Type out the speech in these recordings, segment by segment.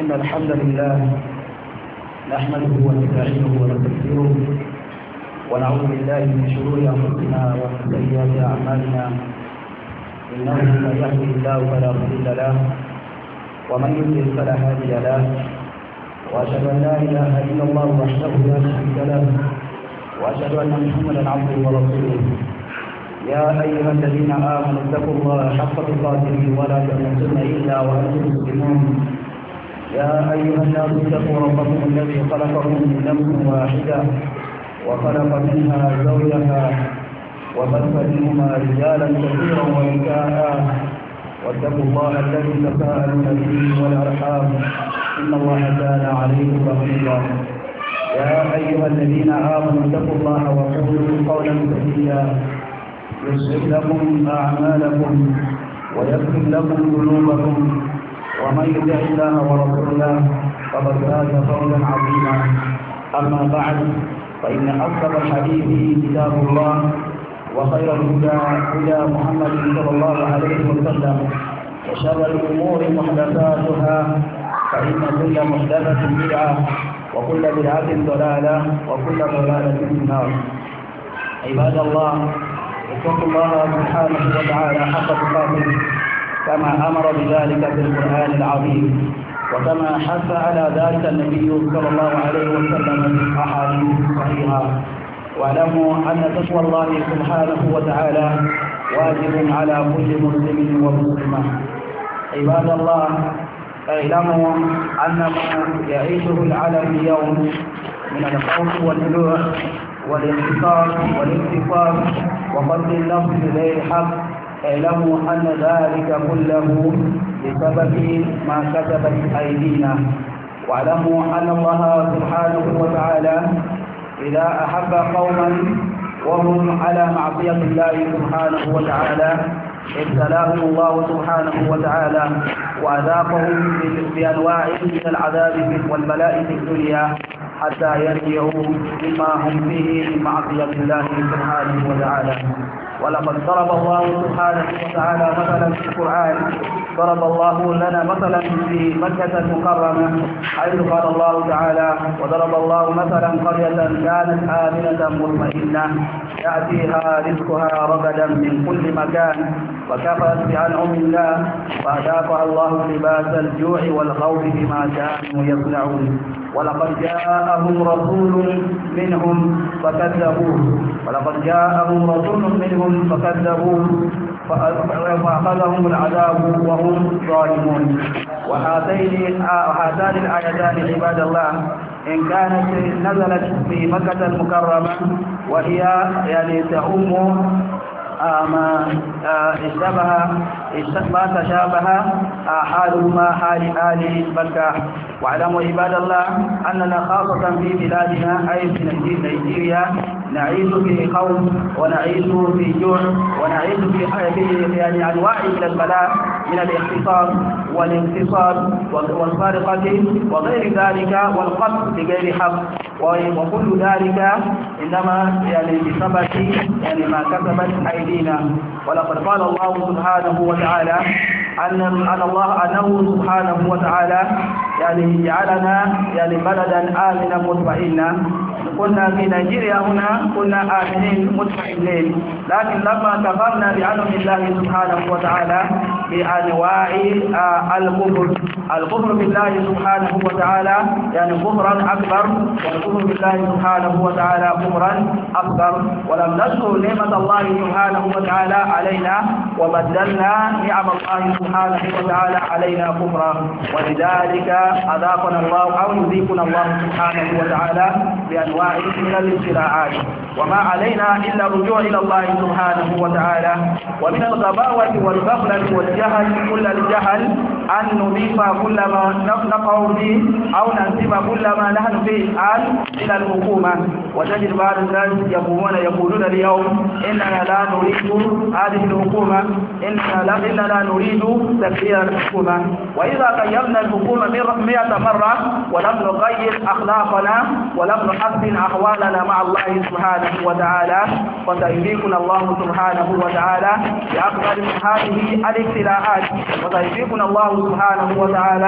إن الحمد لله نحمده ونستعينه ونستغفره ونعوذ بالله من شرور أنفسنا ومن سيئات أعمالنا إنه من يهده الله فلا مضل له ومن يضلل فلا هادي له وأشهد أن لا إله إلا الله وحده لا شريك له وأشهد أن محمدا عبده ورسوله يا أيها الذين آمنوا اتقوا الله حق تقاته ولا تموتن إلا وأنتم مسلمون يا أيها الناس اتقوا ربكم الذي خلقكم من نفس واحدة وخلق منها زوجها وبث منهما رجالا كثيرا ونساء واتقوا الله الذي تساءلون به والأرحام إن الله كان عليكم رقيبا يا أيها الذين آمنوا اتقوا الله وقولوا قولا سديدا يصلح لكم أعمالكم ويغفر لكم ذنوبكم ومن يطع الله ورسوله فقد فاز فوزا عظيما أما بعد فإن أصدق الحديث كتاب الله وخير الهدى هدى محمد صلى الله عليه وسلم وشر الأمور محدثاتها فإن كل محدثة بدعة وكل بدعة ضلالة وكل ضلالة في النار. عباد الله اتقوا الله سبحانه وتعالى حق تقاته كما أمر بذلك في القرآن العظيم وكما حث على ذلك النبي صلى الله عليه وسلم في أحاديث صحيحة. واعلموا أن تقوى الله سبحانه وتعالى واجب على كل مسلم ومسلمة. عباد الله اعلموا أن ما يعيشه العالم اليوم من الخوف والجوع والانتصار والاغتصاب وقتل النفس بغير حق اعلموا أن ذلك كله بسبب ما كسبت أيدينا. واعلموا أن الله سبحانه وتعالى إذا أحب قوما وهم على معصية الله سبحانه وتعالى ابتلاهم الله سبحانه وتعالى وأذاقهم بأنواع من العذاب والبلاء في الدنيا حتى يرجعوا مما هم فيه من معصية الله سبحانه وتعالى. ولقد ضرب الله سبحانه وتعالى مثلا في القرآن ضرب الله لنا مثلا في مكة المكرمة حيث قال الله تعالى وضرب الله مثلا قرية كانت آمنة مطمئنة يأتيها رزقها رغدا من كل مكان وكفرت بأنعم الله فأذاقها الله لباس الجوع والخوف بما كانوا يصنعون. ولقد جاءهم رسول منهم فكذبوه فأخذهم العذاب وهم ظالمون. وهاتان الآيتان عباد الله إن كانت نزلت في مكة المكرمة وهي تعم ما تشابه حالهما حال آل مكة. واعلموا عباد الله أننا خاصة في بلادنا أي في نيجيريا نعيش في خوف ونعيش في جوع ونعيش في أنواع من البلاء من الاغتصاب والانتصاب والسرقة وغير ذلك والقتل بغير حق وكل ذلك إنما بسبب ما كسبت أيدينا. ولقد قال الله سبحانه وتعالى أنه سبحانه وتعالى جعلنا بلدا آمنا مطمئنا. كنا في نيجيريا هنا كنا آمنين مطمئنين لكن لما كفرنا بأنعم الله سبحانه وتعالى بأنواع الكفر بالله سبحانه وتعالى كفرا أكبر والكفر بالله سبحانه وتعالى كفرا أكبر ولم نشكر نعمة الله سبحانه وتعالى علينا وبدلنا نعم الله سبحانه وتعالى علينا كفرا ولذلك أذاقنا الله أو يذيقنا الله سبحانه وتعالى بأنواع من الابتلاءات. وما علينا إلا الرجوع إلى الله سبحانه وتعالى. ومن الغباوة والغفلة والجهل كل الجهل أن نضيف كل ما نقع فيه أو ننسب كل ما نحن فيه الآن إلى الحكومة. وتجد بعض الناس يقولون اليوم إننا لا نريد هذه الحكومة إننا نريد تغيير الحكومة. وإذا غيرنا الحكومة 100 مرة ولم نغير أخلاقنا ولم نحسن أحوالنا مع الله سبحانه وتعالى فسيذيقنا الله سبحانه وتعالى بأكبر من هذه الابتلاءات وسيذيقنا الله سبحانه وتعالى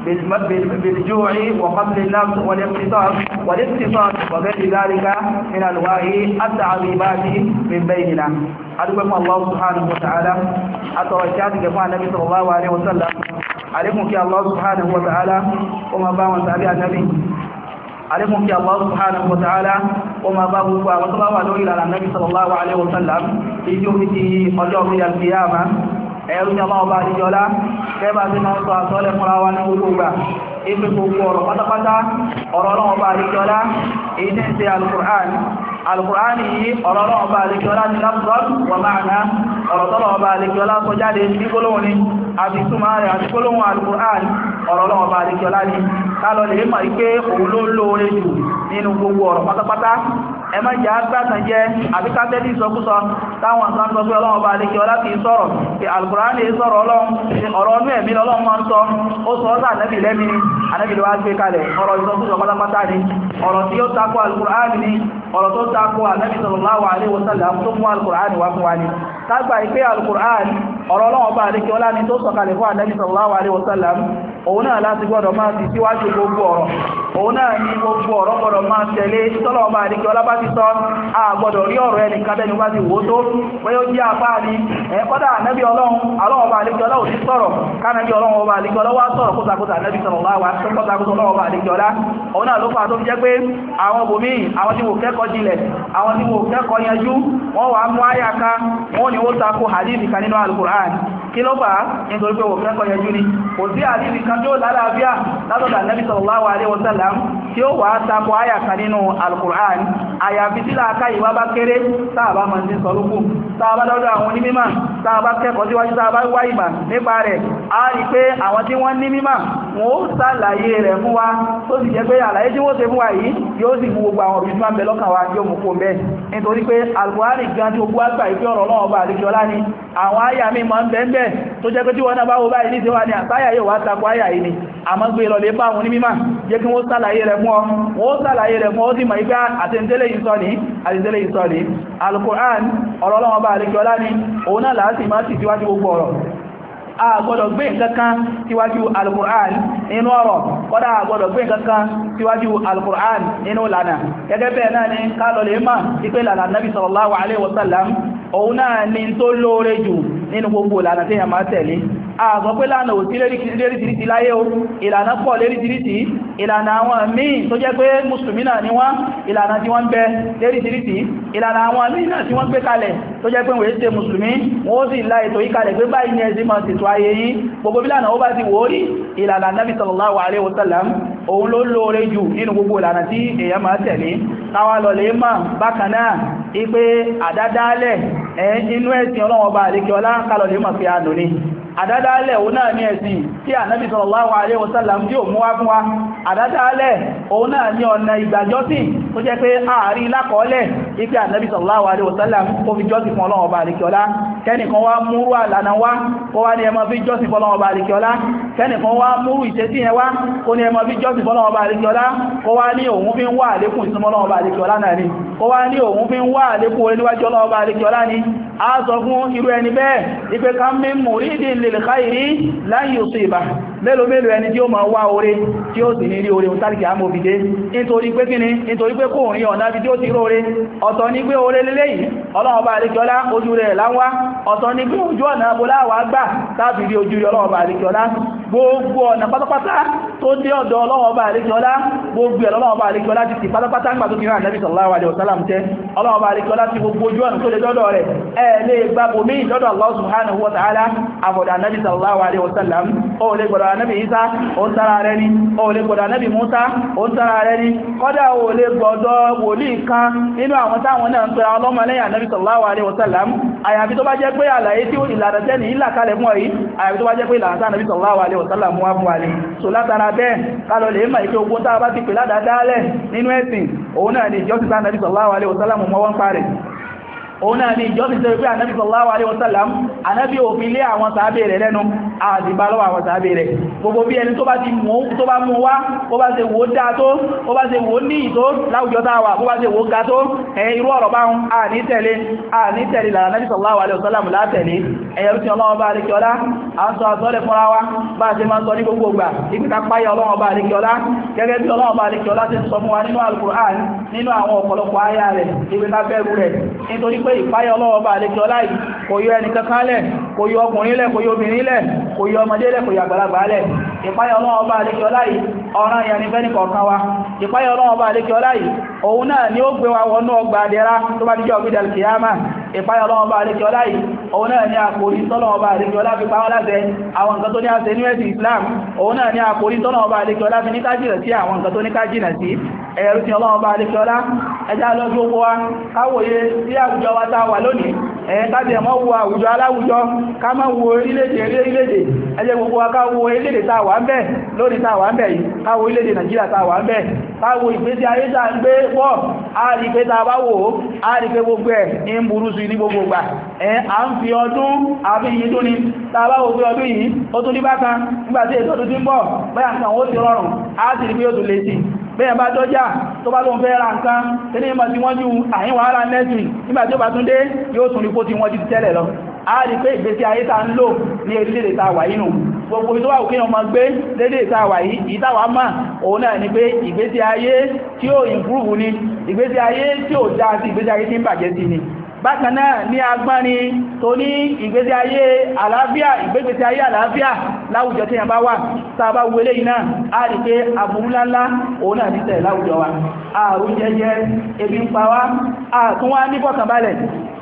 بالجوع وقتل النفس والاقتصاد وغير ذلك من أنواع التعذيبات من بيننا. أدعوكم الله سبحانه وتعالى أتوجهت جماعة النبي صلى الله عليه وسلم عليكم كي الله سبحانه وتعالى وما باوا تابع النبي عليكم كي الله سبحانه وتعالى وما باوا وصلوا على النبي صلى الله عليه وسلم في يومه ọjọ́ القيامة ẹ̀rù ni ọmọ ọba àdíjọlá kẹba tí máa ń sọ àsọ́lẹ̀ fúnra wa ní olóògbà ibi gbogbo ọ̀rọ̀ pátápátá ọ̀rọ̀ ọlọ́wọ́ ọba àdíjọlá èyí tí ń ṣe Al-Qur'an yìí ọ̀rọ̀ ọlọ́wọ́ ọba àdíjọlá ní lafzan wa ma'na ọ̀rọ̀ tọ́lọ̀ ọba àdíjọlá sọ jáde ní gbólóhùn ni àti túnmà rẹ̀ àti gbólóhùn Al-Qur'an ọ̀rọ̀ ọlọ́wọ́ ọba àdíjọlá ni kálọ̀ lè mọ̀ ipé òun ló lóore jù nínú gbogbo ọ̀rọ̀ pátápátá ẹ má jẹ́ agbátan jẹ́ àbíkátẹ́lì ìsọkúsọ táwọn kan sọ pé ọlọ́wọ́ bá alékẹ́ ọlá kìí sọ̀rọ̀ pé Al-Qur'an lè sọ̀rọ̀ ọlọ́run ọ̀rọ̀ ọdún ẹ̀mí lọ́lọ́run máa ń sọ ó sọ ọ́sà ànẹ́bì lẹ́mí ni ànẹ́bì ló wá gbé kalẹ̀ ọ̀rọ̀ ìsọkúsọ pátápátá ni ọ̀rọ̀ tí ó takò Al-Qur'an ni ọ̀rọ̀ tó takò ànẹ́bì sallallahu alaihi wasallam tó mú Al-Qur'an wá fún wa ni tágbà ìpé Al-Qur'an ọ̀rọ̀ ọlọ́wọ́ bá alékẹ́ ọlá ni tó sọ̀kalẹ̀ fún ànẹ́bì sallallahu alaihi wasallam òun náà láti gbọ́dọ̀ máa ti síwájú gbogbo ọ̀rọ̀ òun náà ní gbogbo ọ̀rọ̀ gbọ́dọ̀ máa tẹ̀lé tọ́lọ̀ ọba àdíkẹ́ ọlá bá ti sọ àgbọ́dọ̀ rí ọ̀rọ̀ ẹni kátẹ́nu bá ti wò tó pé ó jẹ́ apá ní ẹ̀kọ́dà ànábì ọlọ́run ọba àdíkẹ́ ọlá ò sí sọ̀rọ̀ kánàbí ọlọ́run ọba àdíkẹ́ ọlá wá sọ̀rọ̀ kótakóta ànábì sọ̀rọ̀ ọba àdíkẹ́ ọlá òun náà ló fà tó fi jẹ́ pé àwọn bòmí àwọn tí wò kẹ́kọ̀ọ́ jinlẹ̀ àwọn tí wò kẹ́kọ̀ọ́ yanjú wọ́n wà mú àyà kan wọ́n ni ó tako hadith kan nínú Al-Qur'an kí ló fà nítorí pé wò kẹ́kọ̀ọ́ yanjú ni kò sí hadith kan tí ó lálàáfíà látọ̀dọ̀ ànábì sallallahu alaihi wasallam tí ó wà tako àyà kan nínú Al-Qur'an àyàfi tí láàká ìwá bá kéré tàbá mọ̀ sí sọlúkù tàbá lọ́dọ̀ àwọn onímímọ̀ tàbá kẹ́kọ̀ọ́ síwájú tàbá wá ìmọ̀ nípa rẹ̀ a rí pé àwọn tí wọ́n ní mímọ̀ wọ́n ó sàlàyé rẹ̀ fún wa tó sì jẹ́ pé àlàyé tí wọ́n ṣe fún wa yìí yóò sì mú gbogbo àwọn òbí tí wọ́n bẹ lọ́kàn wa yóò mú kó mẹ́ nítorí pé Al-Qur'ani gan tí gbogbo àgbà ìfẹ́ ọ̀rọ̀ náà ọba àríkíọlá ni àwọn àyà mi máa ń bẹ́ẹ̀ tó jẹ́ pé tí wọ́n náà bá wo báyìí ní ìṣẹ́wà ní àtàyà yóò wá takò àyà yìí ni àmọ́ gbé lọ lè bá àwọn onímímọ̀ jẹ́ kí wọ́n sàlàyé rẹ̀ fún ọ wọ́n sàlàyé rẹ̀ fún ọ sí mọ̀ ìgbà àtẹ́ntẹ́lẹ̀ ìsọ́ni Al-Qur'an ọ̀rọ̀ Ọlọ́run Ọba àríkíọlá ni òun náà láti máa ti síwájú gbogbo ọ̀rọ̀ a gbọ́dọ̀ gbé nǹkankan síwájú Al-Qur'an nínú ọ̀rọ̀ kódà a gbọ́dọ̀ gbé nǹkankan síwájú Al-Qur'an nínú lànà gẹ́gẹ́ bẹ́ẹ̀ náà ni kálọ̀ lè máa ipé lànà Nabi sallallahu alaihi wasallam òun náà ni tó lóore jù nínú gbogbo lànà tí a máa tẹ̀lé àgbọ́ pé lànà ò sí léríṣìíríṣìí láyé o ìlànà pọ̀ léríṣìíríṣìí ìlànà àwọn míì tó jẹ́ pé mùsùlùmí náà ni wọ́n ìlànà tí wọ́n bẹ léríṣìíríṣìí ìlànà àwọn míì náà tí wọ́n gbé kalẹ̀ tó jẹ́ pé wọ́n ṣe mùsùlùmí wọ́n sì la ètò ìkalẹ̀ pé báyìí ni ẹ̀sìn máa ṣètò ayé yìí gbogbo bí lànà ó bá ti wòórí ìlànà Nabi sallallahu alaihi wasallam òun ló lóore jù nínú gbogbo ìlànà tí èèyàn máa tẹ̀lé káwà lọ lè máa bákan náà ipé àdádálẹ̀ inú ẹ̀sìn Ọlọ́run Ọba àríkíọlá kálọ̀ lè máa fi ànù ni àdádálẹ̀ òun náà ní ẹ̀sìn tí ànábì sallallahu alaihi wasallam tí ó mú wá fún wa àdádálẹ̀ òun náà ní ọ̀nà ìgbàjọ́sìn tó jẹ́ pé ààrí lákọọ́lẹ̀ ipé ànábì sallallahu alaihi wasallam kó fi jọ́sìn fún Ọlọ́run Ọba àríkíọlá kẹ́nìkan wá múrú àlànà wá kó wá ní ẹmọ fi jọ́sìn fún Ọlọ́run Ọba àríkíọlá kẹ́nìkan wá múrú ìṣesí yẹn wá kó ní ẹmọ fi jọ́sìn fún Ọlọ́run Ọba àríkíọlá kó wá ní òun fi ń wá àlékún ìsúnmọ́ Ọlọ́run Ọba àríkíọlá náà ni kó wá ní òun fi ń wá àlékún orí níwájú Ọlọ́run Ọba àríkíọlá ni a sọ fún irú ẹni bẹ́ẹ̀ ipé ká mí muridin lil khairi lan yusiba mélòó ẹni tí ó máa wá oore tí ó sì ní rí oore tàbí àmòbìdé nítorí pé kíni nítorí pé kò rí ọ̀nà bí tí ó ti róore ọ̀tọ̀ ní pé oore lélẹ́yìí Ọlọ́run Ọba àríkíọlá ojú rẹ̀ láwá ọ̀tọ̀ ní pé ojú ọ̀nà abúláwà gbà tàbí rí ojú Ọlọ́run Ọba àríkíọlá gbogbo ọ̀nà pátápátá tó dé ọ̀dọ̀ Ọlọ́run Ọba àríkíọlá gbogbo Ọlọ́run Ọba àríkíọlá ti ti pátápátá ń gbà tó kìrì Ànábì sallallahu alaihi wasallam tẹ́ Ọlọ́run Ọba àríkíọlá ti gbogbo ojú ọ̀nà tó lè dọ́dọ̀ rẹ̀ lè gbàgbò mí lọ́dọ̀ Allah subhanahu wa ta'ala àbọ̀dà Ànábì sallallahu alaihi wasallam ó lè gbọ́dọ̀ Ànábì Isa ó ń tara rẹ̀ ni ó lè gbọ́dọ̀ Ànábì Musa ó ń tara rẹ̀ ni kọ́dà ó lè gbọ́dọ̀ wòlíì kan nínú àwọn táwọn náà ń pẹ ọlọ́mọ lẹ́yìn Ànábì sallallahu alaihi wasallam àyàfi tó bá jẹ́ pé àlàyé tí ó ìlànà tẹ́ni ìlà kalẹ̀ mọ́ yìí àyàfi tó bá jẹ́ pé ìlànà tí Ànábì sallallahu alaihi wasallam wá fún wa ní so látara bẹ́ẹ̀ kálọ̀ lè mọ̀ ìpé ogun tàbá ti pè ládàádálẹ̀ nínú ẹ̀sìn òun náà ni ìjọ́sìn tí Ànábì sallallahu alaihi wasallam mọ́ wọ́n parẹ̀ òun náà ni ìjọsìn tó pé ànábì sallallahu alaihi wasallam ànábì òfin lé àwọn sàábé rẹ̀ lẹ́nu àdìbá lọ́wọ́ àwọn sàábé rẹ̀ gbogbo bí ẹni tó bá mú wá bó bá ṣe wò dáa tó bó bá ṣe wò ní ìtó láwùjọ táwà bó bá ṣe wò ga tó irú ọ̀rọ̀ bá ń àní tẹ̀lé lára ànábì sallallahu alaihi wasallam látẹ̀lé ẹ̀yẹ̀rú tí ọlọ́wọ́ bá àríkẹ́ ọlá à ń sọ àsọ́lẹ̀ fúnra wa bá ṣe máa ń sọ ní gbogbo ìgbà ìpìta páyà ọlọ́wọ́ bá àríkẹ́ ọlá gẹ́gẹ́ bí ọlọ́wọ́ bá àríkẹ́ ọlá ti sọ fún wa nínú Al-Qur'an nínú àwọn ọ̀pọ̀lọpọ̀ ayá rẹ̀ ìpìta bẹ̀rù rẹ̀ nítorí pé ìpáyà ọlọ́wọ́ bá àríkẹ́ ọlá yìí kò yọ ẹni kankan lẹ̀ kò yọ ọkùnrin lẹ̀ kò yọ obìnrin lẹ̀ kò yọ ọmọdé lẹ̀ kò yọ àgbàlagbà lẹ̀ ìpáyà ọlọ́wọ́ bá àríkẹ́ ọlá yìí ọ̀ràn ìyàn ní fẹ́ni kọ̀ọ̀kan wa ìpáyà ọlọ́wọ́ bá àríkẹ́ ọlá yìí òun náà ni ó gbé wa wọnú ọgbà àdẹ́rà tó bá díjọ́ ọgbìdà kìyàmà ìpáyà ọlọ́wọ́ bá àríkẹ́ ọlá yìí òun náà ni àkòrí tọ́lọ́wọ́ bá àríkẹ́ ọlá fi pàwọ́ láti àwọn nǹkan tó ní àṣẹ ní ẹ̀sìn Islam òun náà ni àkòrí tọ́lọ́wọ́ bá àríkẹ́ ọlá fi ní kájìnà sí àwọn nǹkan tó ní kájìnà sí ẹ̀rù tí ọlọ́wọ́ bá àríkẹ́ ọlá ẹjá lọ́jú owó wa káwòye sí àwùjọ wa tá wà lónìí káàdì ẹ̀mọ́ wo àwùjọ aláwùjọ ká má wo orílẹ̀-èdè ẹjẹ́ gbogbo wa káwo orílẹ̀-èdè tá wà ń bẹ̀ lónìí tá wà ń bẹ̀ yìí káwo orílẹ̀-èdè Nàìjíríà tá wà ń bẹ̀ káwo ìgbésí ayé tá ń gbé wọ́ àrí pé tá bá wò ó àrí pé gbogbo ẹ̀ ń burú sí ní gbogbo gbà à ń fi ọdún àbí yìí tó ní tá bá wò pé ọdún yìí ó tún ní bákan nígbàtí ètò ọdún tí ń bọ̀ bẹ́yà nǹkan ó ti rọrùn á sì rí pé ó tún lè sí bẹ́yàn bá dọ́jà tó bá lóun fẹ́ ra nǹkan tí ní ìmọ̀ tí wọ́n ju àyíwá ara nẹ́sì nígbàtí ó bá tún dé yóò tún rí kó tí wọ́n jí tẹ́lẹ̀ lọ a rí pé ìgbésí ayé ta ń lò ní orílẹ̀-èdè ta wà yínú gbogbo tó wà òkè ọmọ gbé lédè ta wà yìí ìtawà máa òun náà ni pé ìgbésí ayé tí ó improve ni ìgbésí ayé tí ó dá sí ìgbésí ayé tí ń bàjẹ́ sí ni bákan náà ní agbáni tó ní ìgbésí ayé àlàáfíà ìgbésí ayé àlàáfíà láwùjọ tí a bá wà tàbá wọlé iná a rí pé àbúrúláńlá òun náà nítẹ̀ láwùjọ wa àrùn jẹjẹ ebi ń pa wá àtúnwá ní fọkànbalẹ̀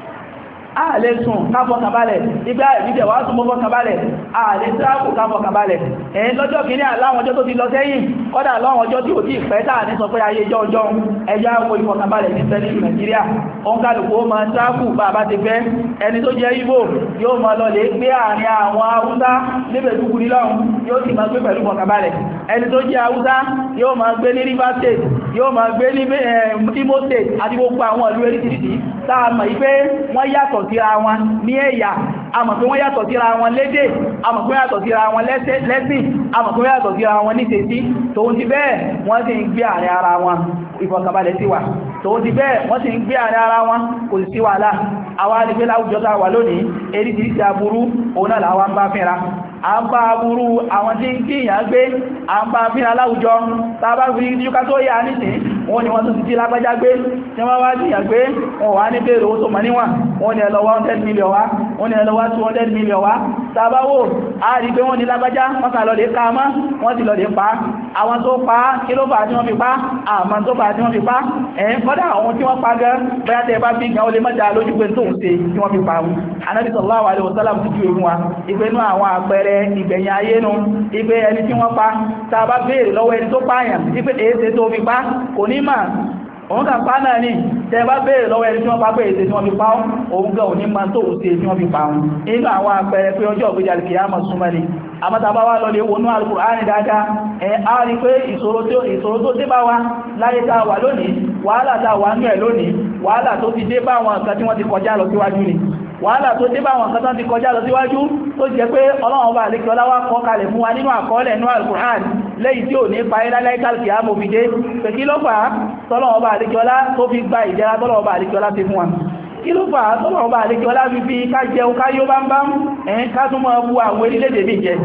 a lè sùn káfọkànbalẹ̀ igbá ìbíjẹ̀ wá sùn mọ́fọkànbalẹ̀ a lè sáàkù káfọkànbalẹ̀ ẹ̀yìn lọ́jọ́ kìíní àláwọn ọjọ́ tó ti lọ sẹ́yìn kọ́dà láwọn ọjọ́ tí ò tí ìpẹ́ tàà ní sọ pé ayé ọjọ́ ẹjá wo ìfọkànbalẹ̀ ní pẹ̀lú Nàìjíríà ó ń kálùkù ó máa sáàkù bàbá ti fẹ́ ẹni tó jẹ́ Ìgbò yóò máa lọ lè gbé àárín àwọn Haúsá níbẹ̀ dúkú nílọ́run yóò sì máa gbé pẹ̀lú ìfọkànbalẹ̀ ẹni tó jẹ́ Haúsá yóò máa gbé ní Rivers State yóò máa gbé ní Imo State àti gbogbo àwọn ìlú eréṣìíríṣìí táà mọ̀ yí pé wọ́n yàtọ̀ síra wọn ní ẹ̀yà àmọ̀ pé wọ́n yàtọ̀ síra wọn lédè àmọ̀ pé yàtọ̀ síra wọn lẹ́sìn àmọ̀ pé yàtọ̀ síra wọn ní tèsí tòun ti bẹ́ẹ̀ wọ́n sì ń gbé àárín ara wọn ìfọ̀kànbalẹ̀ sí wà tòun ti bẹ́ẹ̀ wọ́n sì ń gbé àárín ara wọn kò sí wàhálà àwọn àrífẹ́ láwùjọ tá wà lónìí èrí ti ṣe aburú òun náà làwọn ń bá fínra a ń bá aburú àwọn tí ń kí ìyàn gbé a ń bá fínra láwùjọ tàbá fi yíká tó yà nìsín wọ́n ni wọ́n tún ti jí lágbájá gbé tí wọ́n wá jíyàn gbé wọ́n wá ní bèèrè owó tó mọ̀ níwọ̀n wọ́n ni ẹlọ́wọ́ 100 million wá wọ́n ni ẹlọ́wọ́ 200 million wá tàbáwò a rí pé wọ́n ni lágbájá wọ́n kà lọ lè ká mọ́ wọ́n ti lọ lè pa àwọn tó pa kí ló fà tí wọ́n fi pa àmọ́ tó fà tí wọ́n fi pa ẹ̀yìn kọ́dà àwọn tí wọ́n pa gẹ́ bẹ́yà tẹ́ bá bí gan ó lè mọ́jà lójú pé tóun ṣe tí wọ́n fi pa wọn Ànábì sallallahu alaihi wasallam ti ju ewu wa ìpinnu àwọn àpẹẹrẹ ìgbẹ̀yìn ayé nu ìpé ẹni tí wọ́n pa tàbá béèrè lọ́wọ́ ẹni tó pààyàn ìpé èéṣe tó fi pa kò ní mà òun kà pa náà ní tẹ́ bá béèrè lọ́wọ́ ẹni tí wọ́n pa pé èéṣe tí wọ́n fi pa òun gan ò ní ma tó ṣe tí wọ́n fi pa wọn inú àwọn àpẹẹrẹ pé ọjọ́ ògbéjà kìyàmọ̀ súnmọ́ ni àmọ́tàbá wá lọlé wọnú Al-Qur'ani dáadáa a rí pé ìṣòro tó dé bá wa láyé tá wà lónìí wàhálà tá wà ní ẹ̀ lónìí wàhálà tó ti dé bá àwọn nǹkan tí wọ́n ti kọjá lọ síwájú ni wàhálà tó dé bá àwọn nǹkan tán ti kọjá lọ síwájú tó jẹ́ pé Ọlọ́run bá àlékẹ́ ọlá wá kọ kalẹ̀ fún wa nínú àkọọ́lẹ̀ nínú Al-Qur'an lẹ́yìn tí ò ní parí láìkàlùkì àmòfìdé pẹ̀kí ló fà á tọ́lọ́run bá àlékẹ́ ọlá tó fi gba ìjẹra tọ́lọ́run bá àlékẹ́ ọlá ti fún wa kí ló fà á tọ́lọ́run bá àlékẹ́ ọlá fi ká jẹun ká yó bá ń bá ẹ̀yìn ká tún mọ́ bu àwọn orílẹ̀-èdè bí jẹ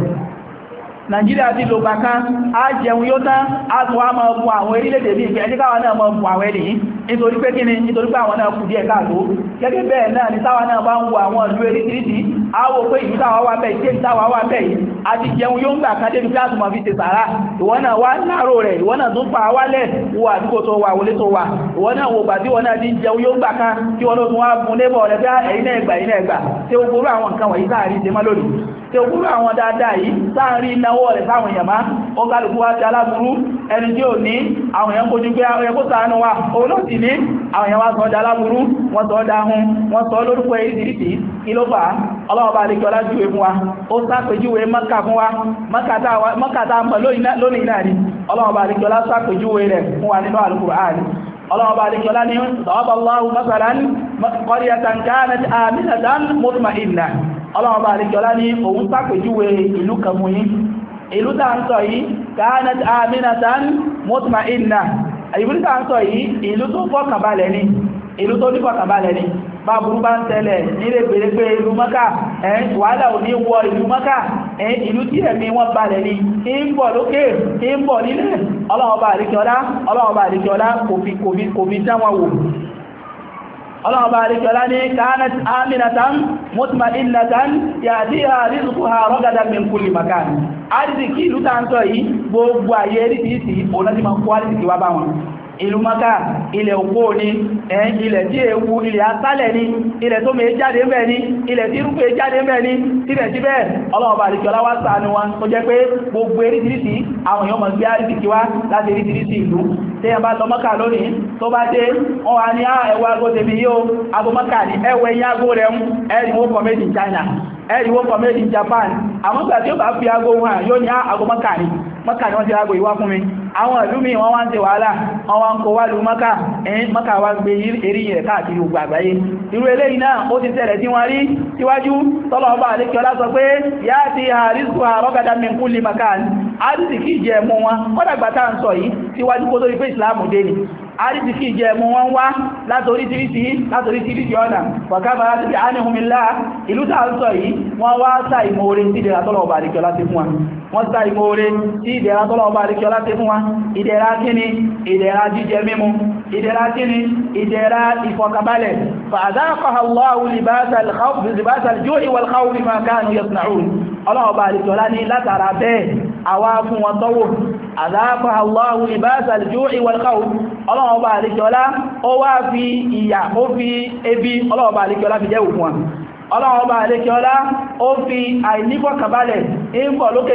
Nàìjíríà ti lò bàkan á jẹun yóò tán á tún wá máa bu àwọn orílẹ̀-èdè bí ìfẹ́ ẹni káwọn náà máa bu àwọn ẹni nítorí pé kíni nítorí pé àwọn náà kù díẹ̀ káàtó gẹ́gẹ́ bẹ́ẹ̀ náà ni táwọn náà bá ń wo àwọn ìlú eréṣìíríṣìí á wò pé ìlú táwa wà bẹ́ẹ̀ ìṣe táwa wà bẹ́ẹ̀ yìí a ti jẹun yóò ń gbà kan débi kíláàsì máa fi ṣe sàárà ìwọ náà wá láàárọ̀ rẹ̀ ìwọ náà tún pa wálẹ̀ wo àdúgbò tó wà wọlé tó wà ìwọ náà wo gbà tí ìwọ náà ti jẹun yóò ń gbà kan tí wọn ló tún wá bun lébọ̀ rẹ̀ bí ẹ̀yin náà gbà tí ó gbóró àwọn nǹkan wọ̀nyí sáàrí ṣe má lónìí tí ó gbóró àwọn dáadáa yìí sáàrí náwó rẹ̀ sáwọn èèyàn má ó kálukú wá ti aláburú ẹni tí ò ní àwọn èèyàn kojú pé àwọn ẹkó ṣàánú wa òun náà sì ní àwọn èèyàn wá sọ ọdá aláburú wọ́n sọ ọdá ahun wọ́n sọ lórúkọ ìdírísì kí ló fà á ọlọ́ọ̀bá àríkẹ́ ọlájúwé fún wa ó sápèjúwé Mákà fún wa Mákà tá mọ̀ lónìí náà ni ọlọ́ọ̀bá àríkẹ́ ọlá sápèjúwé rẹ̀ fún wa nínú Al-Qur'an ọlọ́ọ̀bá àríkọlá ní daraballahu masalan qaryatan kanat aminatan mutma'innah ọlọ́ọ̀bá àríkọlá ní òun ṣàpèjúwe ìlú kan fún yín ìlú tá ń sọ yìí kanat aminatan mutma'innah ìlú tá ń sọ yìí ìlú tó fọkànbalẹ̀ ni ìlú tó ní fọkànbalẹ̀ ni bá burú bá ń tẹ́lẹ̀ nílé gbèrègbè ìlú Mákà wàhálà ò ní wọ ìlú Mákà ìlú tí ẹ̀mí wọn balẹ̀ ní ń bọ̀ lókè ń bọ̀ nílẹ̀ ọlọ́ọ̀bá àríkíọlá kò fi dáwọn wò ọlọ́ọ̀bá àríkíọlá ní kanat aminatan mutma'innatan ya'tiha rizquha ragadan min kulli makan àrísìkí ìlú tá ń sọ yìí gbogbo ayé rísìkí òun ti máa kó àrísìkí wá bá wọn ìlú Mákà ilẹ̀ òpó ní ilẹ̀ tí ewu ilẹ̀ asálẹ̀ ní ilẹ̀ tó mẹ́ jáde mẹ́ ní ilẹ̀ tí rúgbé jáde mẹ́ ní síbẹ̀ síbẹ̀ ọlọ́ọ̀bà àríkíọlá wá ṣàánú wọn tó jẹ́ pé gbogbo eríṣiríṣi àwọn èèyàn mọ̀ gbé àríṣìkí wá láti eríṣiríṣi ìlú tí a bá lọ Mákà lónìí tó bá dé wọ́n wá ní ẹwà agbó tèmi yóò agbó Mákà ní ẹwẹ́ yín agbó rẹ̀ ń ẹ̀rì wọ́n kọ̀ made in China ẹ̀rì wọ́n kọ̀ made in Japan àwọn ìgbà tí ó bá fi agbó wọn yóò ní agbó Mákà ní wọ́n ti agbó ìwá fún mi àwọn ìlú mi wọ́n wá ń ṣe wàhálà wọ́n wá ń kó wá lú Mákà Mákà wá gbé erí rẹ̀ káàkiri gbogbo àgbáyé irú eléyìí náà ó ti ṣẹlẹ̀ tí wọ́n rí síwájú tọ́lọ̀ọba àlékiọlá sọ pé yá ti àrísù àrọ́gádá min kulli makan àrísìkí jẹ mú wọn kọ́dàgbàtà ń sọ yìí síwájú kó tó rí pé ìsìláàmù dé ni àrísìkí jẹ mú wọn wá látorí tírísì ọ̀nà wàkábà láti bí ánìhùnmílá ìlú tàà ń sọ yìí wọ́n wá sá ìmòore tí ìdẹ̀ra tọ́lọ̀ọba àlékiọlá ti fún wa wọ́n sá ìmòore tí ìdẹ̀ra tọ́lọ̀ọba àlékiọlá ti fún wa ìdẹ̀ra kíni ìdẹ̀ra jíjẹ mímu ìdẹ̀ra kíni ìdẹ̀ra ìfọ̀kàbalẹ̀ fa'adhaqaha Allahu libasa al-ju'i wal-khawfi ma kanu yasna'un ọlọ́ọ̀bá àríkọlá ní látara bẹ́ẹ̀ àwa fún wọn tọ́wò adhaqaha Allahu libasa al-ju'i wal-khawfi ọlọ́ọ̀bá àríkọlá ó wá fi ìyà ó fi ebi ọlọ́ọ̀bá àríkọlá fi jẹ́ òkun wọn ọlọ́ọ̀bá àríkọlá ó fi àìnífọ̀kàbalẹ̀ ìbọ̀ lókè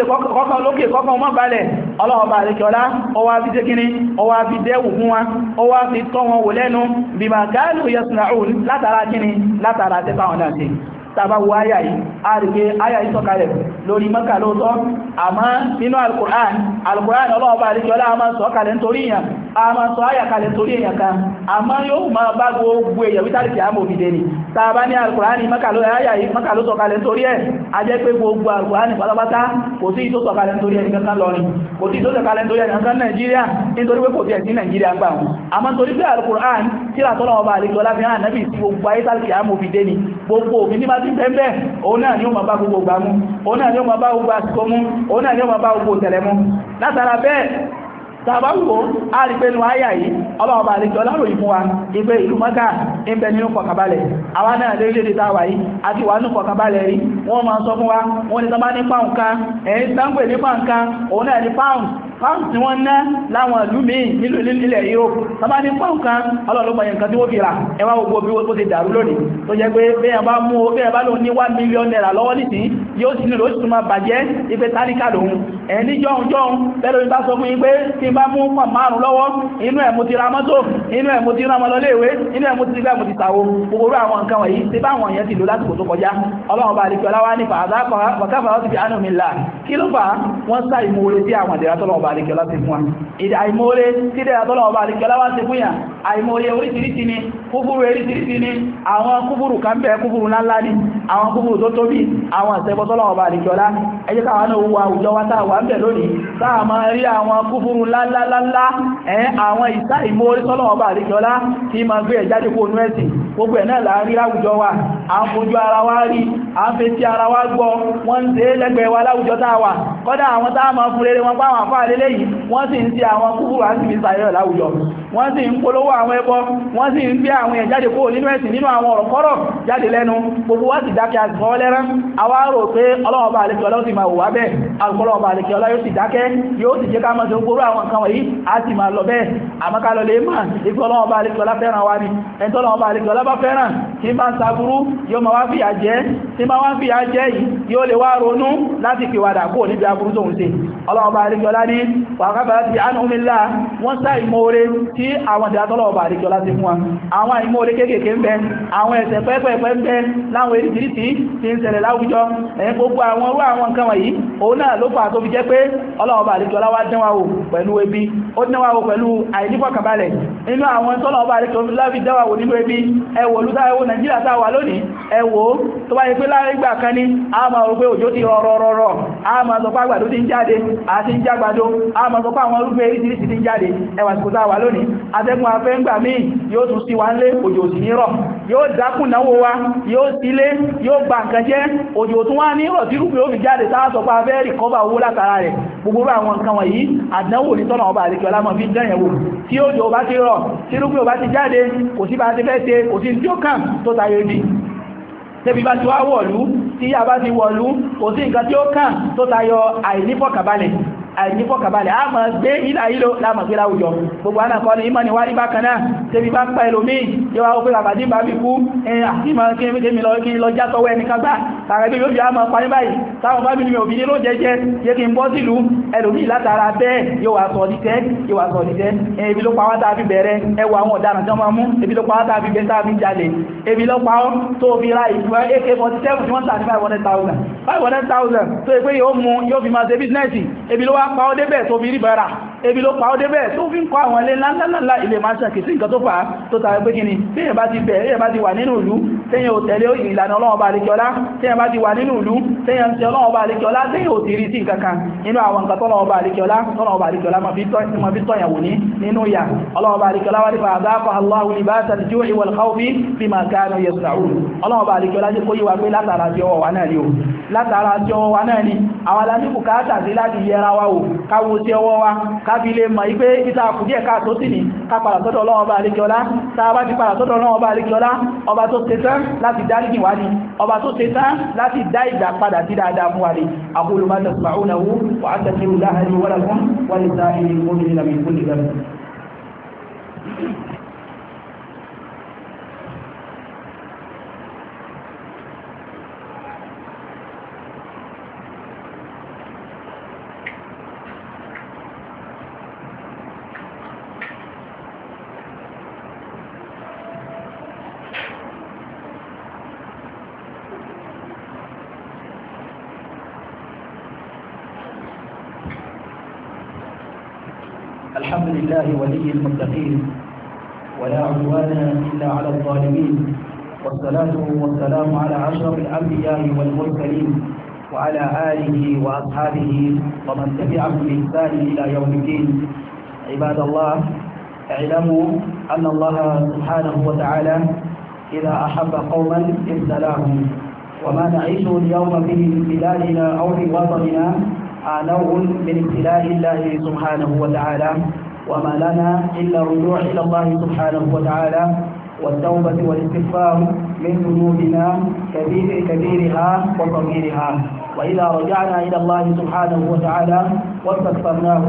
kọ́kọ́ mọ́ balẹ̀ ọlọ́ọ̀bá àríkọlá ó wá fi jẹ́kíní ó wá fi dẹ́wù fún wa ó wá fi tọ́ wọn wò lẹ́nu bima kanu yasna'un látara kíní látara tẹ́bà wọn náà sí tàbá wo àyà yìí a rí pé àyà yìí sọ̀kalẹ̀ lórí Mákà lóòtọ́ àmọ́ nínú Al-Qur'an ọlọ́ọ̀bá àríkọlá a máa sọ̀kalẹ̀ nítorí èèyàn a máa sọ àyà kalẹ̀ nítorí èèyàn kan àmọ́ yóò máa bá gbogbo èèyàn wítàrí kìí àmò òfìdè ni tàbá ní Al-Qur'an Mákà ló sọ̀kalẹ̀ nítorí ẹ̀ a jẹ́ pé gbogbo Al-Qur'an pátápátá kò sí ìtó sọ̀kalẹ̀ nítorí ẹni kankan lọ ni kò sí ìtó sọ̀kalẹ̀ nítorí ẹni kankan Nàìjíríà nítorí pé kò sí ẹ̀sìn Nàìjíríà gbà wọn àmọ́ nítorí pé Al-Qur'an tíra tọ́lọ́ọ̀bá àríkọlá fi hàn nábì sí gbogbo ayé tàbí àmò òfìdè ni gbogbo òfin tí bá ti bẹ́ẹ̀ òun náà ni ó máa bá gbogbo gbà mú òun náà ni ó máa bá gbogbo àsìkò mú òun náà ni ó máa bá gbogbo tẹ̀lẹ̀ mú látara bẹ́ẹ̀ tàbáwò a rí pé ní àyà yìí ọlọ́ọ̀bà àríkẹ́ ọlọ́ròyìn fún wa ipé ìlú Mákà ń bẹ nínú kọ̀kàbalẹ̀ àwọn náà lórílẹ̀-èdè tàwà yìí àti wà ní kọ̀kàbalẹ̀ rí wọ́n máa sọ fún wa wọ́n ni tọ́bá ní pound kan ẹ̀yìn tánpè ní pound kan òun náà ní pound tí wọ́n ná láwọn ìlú míì nílùú ilẹ̀ Europe tọ́bá ní pound kan ọlọ́ọ̀lọ́pọ̀ nǹkan tí wọ́n fi rà ẹwà gbogbo bí ó ti dàrú lónìí tó jẹ́ pé bẹ́ẹ̀ bá lóun ní 1 million naira lọ́wọ́ nìsín yóò sì nílò ó sì tún máa bàjẹ́ ipé táníkà lòun ẹni jọun bẹ́ẹ̀ bá sọ fún yín pé tí bá mú pọ̀ márùn lọ́wọ́ inú ẹ̀ mo ti ra mọ́tò inú ẹ̀ mo ti rán ọmọ lọ léèwé inú ẹ̀ mo ti gbá mo ti sàwó gbogbo àwọn nǹkan wọ̀nyí tí bá wọn yẹn ti lò lásìkò tó kọjá ọlọ́run bá àríkẹ́ ọlá wá ní fàázákọ̀ọ́kàfà ó ti fi ánù mi là kí ló fà wọ́n sá ìmòore tí àwọn àdẹ̀rà tọ́lọ́run bá àríkẹ́ ọlá ti fún wa ìdí àìmòore tí dẹ̀rà tọ́lọ́run bá àríkẹ́ ọlá wá ti fún yà àìmòore oríṣiríṣi ni kúfúrú oríṣiríṣi ni àwọn kúfúrú kan bẹ kúfúrú ńláńlá ni àwọn kúfúrú tó tóbi àwọn àṣẹbọ tọ́lọ́run bá àríkẹ́ ọlá ẹ jẹ́ káwọn náà wo àwùjọ wa táà wà ń bẹ̀ lónìí táà máa rí àwọn kúfúrú ńláńlá àwọn ìsá ìmórí sọ́lọ́wọ́ àríkẹ́ọlá tí ma gbé ẹ̀jáde kó nú ẹ̀sìn gbogbo ẹ̀ náà láàrin láwùjọ wa a ń fojú ara wa rí a ń fẹ́ tí ara wa gbọ́ wọ́n ń tẹ́ lẹ́gbẹ̀ẹ́ wa láwùjọ táà wà kọ́dá àwọn táà máa fún rere wọn páwọn àfáà lélẹ́ yìí wọ́n sì ń ti àwọn kúkúrú àti ìsàyẹ̀ láwùjọ wọ́n sì ń polówó àwọn ẹbọ wọ́n sì ń gbé àwọn ẹ̀jáde kó nínú ẹ̀sìn nínú àwọn ọ̀rọ̀ kọ́rọ̀ jáde lẹ́nu gbogbo wá sì dákẹ́ àti fọwọ́ lẹ́rán àwa rò pé ọlọ́wọ́ àríkẹ́ọlá ó sì máa wò wá bẹ́ẹ̀ alùpọ̀lọ́wọ́ àríkẹ́ọlá yóò sì dákẹ́ yóò sì jẹ́ ká mọ́ sí gbogbo àwọn nǹkan wọ̀nyí a sì máa lọ bẹ́ẹ̀ àmọ́kálọ lè máa ìfẹ́ ọlọ́wọ́ bá àríkẹ́ọlá fẹ́ràn wá ní ẹ̀ntọ́ ọlọ́wọ́ bá àríkẹ́ọlá bá fẹ́ràn tí bá ń sàbúrú yóò máa wá fìyà jẹ tí bá wá fìyà jẹ yìí yóò lè wá ronú láti fi wàdà kó níbi aburú tó ń ṣe ọlọ́wọ́ bá àríkẹ́ọlá ní wàkábà ti ánúmílá wọ́n sá ìmóore tí àwọn ìdátọ́lọ́wọ́ bá àríkẹ́ọlá ti fún wa àwọn ìmóore kéékèèké ń bẹ àwọn ẹ̀ṣẹ̀ pẹ́pẹ́pẹ́ ń bẹ láwọn oríṣiríṣi tí ń ṣẹlẹ̀ láwùjọ gbogbo àwọn orú àwọn nǹkan wọ̀nyí òun náà ló fà tó fi jẹ́ pé ọlọ́ọ̀bà àríkọlá wá dánwà wò pẹ̀lú ebi ó dánwà wò pẹ̀lú àìnífọ̀kànbalẹ̀ nínú àwọn tọ́lọ̀ọ̀bà àríkọlá fi dánwà wò nínú ebi ẹwò olúdáwò Nàìjíríà tá wà lónìí ẹwò tó bá yẹ pé láàrígbà kan ní a máa rò pé òjò ti rọrọrọ a máa sọ pé àgbàdo ti ń jáde àti ń jágbàdo a máa sọ pé àwọn irúgbẹ́ oríṣiríṣi ti ń jáde ẹwà tí kò tá wà lónìí atẹ́gùn afẹ́ ń gbà míì yóò tún sí wa ń lé òjò sì ní rọ̀ yóò dákùn náwó wa yóò sílé yóò gba nǹkan jẹ́ òjò tún wá ní rọ̀ tí irúgbẹ́ ó fi jáde tá sọ pé afẹ́ rìkọ́bà owó látara rẹ̀ gbogbo àwọn nǹkan wọ̀nyí àdánwò ní tọ́nà ọba àríkẹ́ ọlá máa fi dẹ́yẹ̀wò tí òjò bá ti rọ̀ tí irúgbẹ́ ò bá ti jáde kò sí bá ti fẹ́ ṣe kò sí tí ó kàn tó tayọ ibi tẹ́bí bá ti wá wọ̀lú tí yà bá ti wọ̀lú kò sí nǹkan tí ó kàn tó tayọ àìnífọ̀kàbalẹ̀ a máa gbé ilá ìlò láàmà gbé láwùjọ gbogbo ànàkọ́ ni ìmọ̀ ni wá ní bákaná tẹ́bí bá ń pa ẹlòmí yíwa ó pé àbàdí bá bí kú àtíma kí lọ játọwọ́ ẹnìkan gbá tààrẹ yóò bí a máa parí báyìí táwọn bá bí ní òbí ní ló jẹjẹ yé kí n bọ́ sílùú ẹlòmí látara bẹ́ẹ̀ yóò wá sọ ọdítẹ́ ebi ló pa wá tàbí bẹ̀rẹ̀ ẹwà àwọn ọ̀daràn tó máa mú ebi ló pa wá tàbí bẹ̀rẹ̀ tàbí jalè ebi ló pa ọ́ tó fi ra ìfẹ́ AK-47 tí wọ́n tà ní 500,000 tó ẹgbẹ́ yóò fi máa ṣe bísínẹ́sì ebi ló wá pa ọ́ débẹ̀ tó fi rí bẹ̀rẹ̀ ebi ló pa ọ́ débẹ̀ tó fi ń kọ́ àwọn ilé ńláńlá ilé máa ṣàkì sí nǹkan tó fà á tó tàbí pé kíni bẹ́ẹ̀ bá ti bẹ̀rẹ̀ bẹ́ẹ̀ bá ti wà nínú ìlú tẹ́yìn ò tẹ̀lé ìlànà Ọlọ́run Ọba àríkẹ́ọlá tẹ́yìn bá ti wà nínú ìlú tẹ́yìn tí Ọlọ́run Ọba àríkẹ́ọlá tẹ́yìn ò ti rí sí nǹkankan nínú àwọn nǹkan tọ́lọ́run Ọba àríkẹ́ọlá ma fi tọ́yàwó ní nínú ìyà Ọlọ́run Ọba àríkẹ́ọlá wá nípa àzáfà Allahu libasa al-ju'i wal-khawfi bima kanu yasna'un Ọlọ́run Ọba àríkẹ́ọlá jẹ́ kó yíwa pé látara tí ọwọ́ wa náà ni o látara tí ọwọ́ wa náà ni àwọn aláàbí bùkátà sí láti yẹra wa wò káwo sí ọwọ́ wa kábí lè mọ̀ ipé ìta àkùdíẹ̀ káàtó sí ni ká padà sọ́dọ̀ Ọlọ́run Ọba àríkẹ́ọlá tá bá ti padà sọ́dọ̀ Ọlọ́run Ọba àríkẹ́ọlá ọba tó ṣetán láti dáríjì wá ní ọba tó ṣetán láti dá ìgbà padà sí dáadáa fún wa ní aqulu ma tasma'unahu wa astaghfirullaha li wa lakum wa lisa'iril mu'minina min kulli dhanb. الحمد لله ولي المتقين ولا عدوان إلا على الظالمين والصلاة والسلام على أشرف الأنبياء والمرسلين وعلى آله وأصحابه ومن تبعهم بإحسان إلى يوم الدين عباد الله اعلموا أن الله سبحانه وتعالى إذا أحب قوما ابتلاهم وما نعيشه اليوم في بلادنا أو في وطننا نوع من ابتلاء الله سبحانه وتعالى وما لنا إلا الرجوع إلى الله سبحانه وتعالى والتوبة والاستغفار من ذنوبنا كبيرها وصغيرها وإذا رجعنا إلى الله سبحانه وتعالى واستغفرناه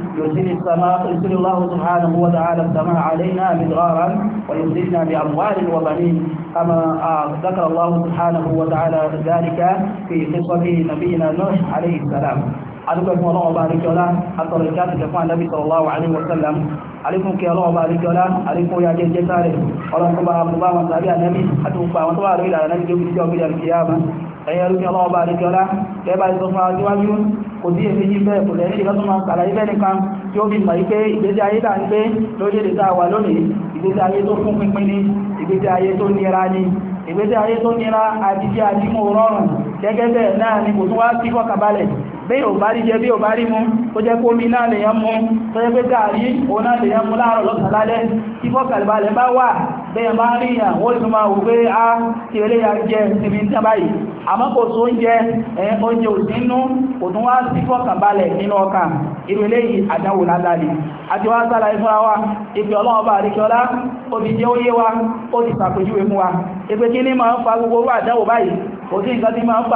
يرسل الله سبحانه وتعالى السماء علينا مدرارا ويمددنا بأموال وبنين كما ذكر الله سبحانه وتعالى ذلك في قصة نبينا نوح عليه السلام عليكم الله وبارك ولا الطريقات كفى النبي صلى الله عليه وسلم عليكم كي الله وبارك ولا عليكم يا جل جلاله ولكم عبد الله وصحبه النبي حتى وطوال إلى النبي يوم القيامة ẹ̀yẹ̀rú ní ọlọ́ọ̀bá àríkẹ́ọlá kẹba ìsọfún àjíwájú kò sí èsì yí bẹ́ẹ̀ kò lẹ́ní ìlọ́tún àkàlàyé bẹ́ẹ̀ nìkan tí ó fi mọ̀ ipé ìgbésí ayé tàà ń pé lórílẹ̀-èdè tàà wà lónìí ìgbésí ayé tó fún pínpín ní ìgbésí ayé tó nira ní ìgbésí ayé tó nira àjíjẹ́ àjímọ̀ rọrùn gẹ́gẹ́ bẹ́ẹ̀ náà ni kò tún wá sí fọ́kàbalẹ̀ bí ò bá rí jẹ bí ò bá rí mú tó jẹ́ kó mi náà lèyàn mú tó jẹ́ pé gààrí òun náà lèyàn mú láàrọ̀ lọ́sàn lálẹ́ tí fọ́kàbalẹ̀ bá wà bẹ́ẹ̀ máa rí ìyàn ó tún máa wù pé á ti eré ya jẹ́ ìsinmi tí a báyìí àmọ́ kò tó oúnjẹ òsínú kò tún wá sí fọ́kànbalẹ̀ nínú ọkàn irú eléyìí àdánwò lálàlì àti wá sára ìfúnra wa ìpè ọlọ́ọ̀bá àríkọlá ó ti jẹ́ óyé wa ó ti sàpèjúwe mú wa ìpè kí ní máa ń fa gbogbo orú àdánwò báyìí kò sí nǹkan tí máa ń fà